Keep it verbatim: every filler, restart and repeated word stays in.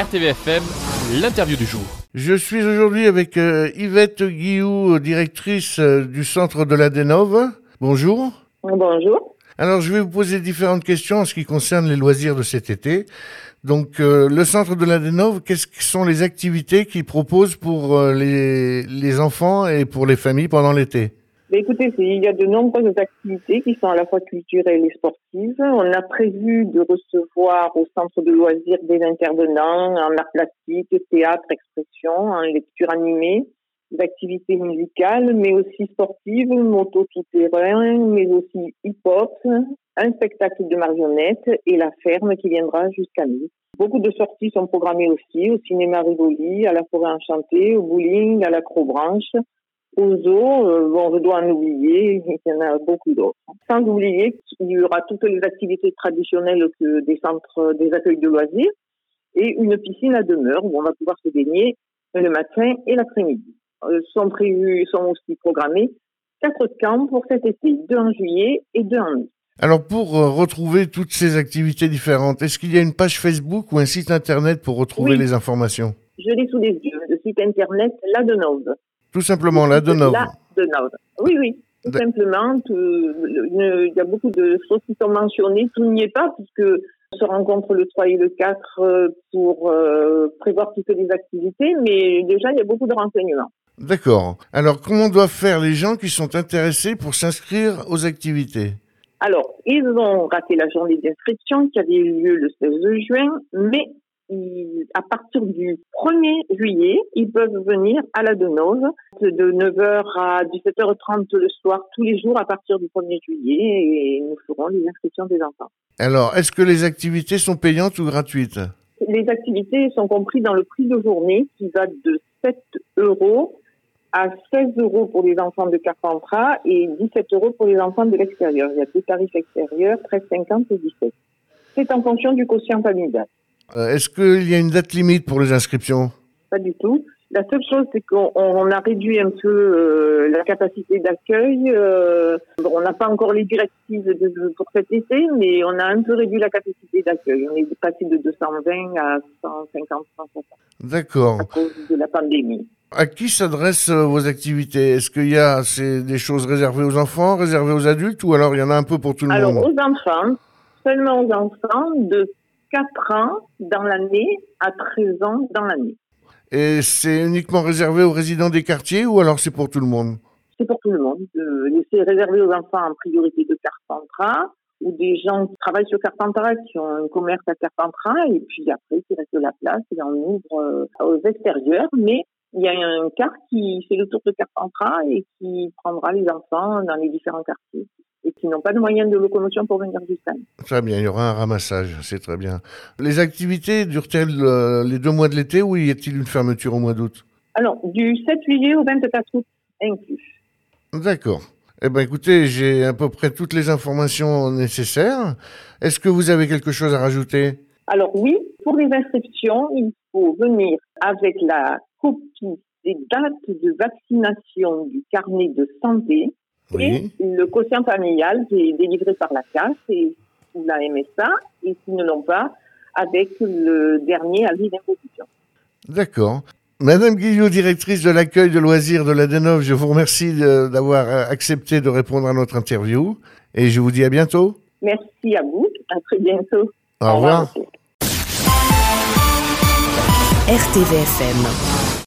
R T V F M, l'interview du jour. Je suis aujourd'hui avec euh, Yvette Guillou, directrice euh, du centre de la Dénove. Bonjour. Bonjour. Alors, je vais vous poser différentes questions en ce qui concerne les loisirs de cet été. Donc, euh, le centre de la Dénove, quelles sont les activités qu'il propose pour euh, les, les enfants et pour les familles pendant l'été ? Mais écoutez, il y a de nombreuses activités qui sont à la fois culturelles et sportives. On a prévu de recevoir au centre de loisirs des intervenants en art plastique, théâtre, expression, en lecture animée, des activités musicales, mais aussi sportives, moto tout-terrain, mais aussi hip-hop, un spectacle de marionnettes et la ferme qui viendra jusqu'à nous. Beaucoup de sorties sont programmées aussi, au cinéma Rivoli, à la forêt enchantée, au bowling, à l'acrobranche, au zoo. Euh, bon, je dois en oublier, il y en a beaucoup d'autres. Sans oublier qu'il y aura toutes les activités traditionnelles que des centres, des accueils de loisirs et une piscine à demeure où on va pouvoir se baigner le matin et l'après-midi. Euh, sont prévus, sont aussi programmés quatre camps pour cet été, deux en juillet et deux en août. Alors, pour euh, retrouver toutes ces activités différentes, est-ce qu'il y a une page Facebook ou un site internet pour retrouver Oui. les informations ? Je l'ai sous les yeux, le site internet La Dénove. Tout simplement, la Dénove. La Dénove. Oui, oui. Tout D- simplement, tout, le, il y a beaucoup de choses qui sont mentionnées. Tout n'y est pas, puisque on se rencontre le trois et le quatre pour euh, prévoir toutes les activités, mais déjà, il y a beaucoup de renseignements. D'accord. Alors, comment doivent faire les gens qui sont intéressés pour s'inscrire aux activités ? Alors, ils ont raté la journée d'inscription qui avait eu lieu le seize juin, mais ils, à partir du premier juillet, ils peuvent venir à la Dénove de neuf heures à dix-sept heures trente le soir, tous les jours à partir du premier juillet, et nous ferons les inscriptions des enfants. Alors, est-ce que les activités sont payantes ou gratuites ? Les activités sont comprises dans le prix de journée qui va de sept euros à seize euros pour les enfants de Carpentras et dix-sept euros pour les enfants de l'extérieur. Il y a deux tarifs extérieurs, treize cinquante et dix-sept. C'est en fonction du quotient familial. Euh, est-ce qu'il y a une date limite pour les inscriptions ? Pas du tout. La seule chose, c'est qu'on on a réduit un peu euh, la capacité d'accueil. Euh, bon, on n'a pas encore les directives de, de, pour cet été, mais on a un peu réduit la capacité d'accueil. On est passé de deux cent vingt à cent cinquante, cent soixante D'accord. à cause de la pandémie. À qui s'adressent euh, vos activités ? Est-ce qu'il y a c'est des choses réservées aux enfants, réservées aux adultes, ou alors il y en a un peu pour tout le Alors, monde ? aux enfants, seulement aux enfants de quatre ans dans l'année à treize ans dans l'année. Et c'est uniquement réservé aux résidents des quartiers, ou alors c'est pour tout le monde ? C'est pour tout le monde. Euh, c'est réservé aux enfants en priorité de Carpentras ou des gens qui travaillent sur Carpentras, qui ont un commerce à Carpentras, et puis après, il reste de la place et on ouvre euh, aux extérieurs. Mais il y a un car qui fait le tour de Carpentras et qui prendra les enfants dans les différents quartiers et qui n'ont pas de moyens de locomotion pour venir jusqu'à nous. Très bien, il y aura un ramassage, c'est très bien. Les activités durent-elles euh, les deux mois de l'été, ou y a-t-il une fermeture au mois d'août ? Alors, du sept juillet au vingt-quatre août inclus. D'accord. Eh bien, écoutez, j'ai à peu près toutes les informations nécessaires. Est-ce que vous avez quelque chose à rajouter ? Alors oui, pour les inscriptions, il faut venir avec la copie des dates de vaccination du carnet de santé Oui. et le quotient familial qui est délivré par la C A S et la M S A, et s'ils ne l'ont pas, avec le dernier avis d'imposition. D'accord. Madame Guillot, directrice de l'accueil de loisirs de la Dénove, je vous remercie de, d'avoir accepté de répondre à notre interview et je vous dis à bientôt. Merci à vous, à très bientôt. Au revoir. Au revoir. R T V F M.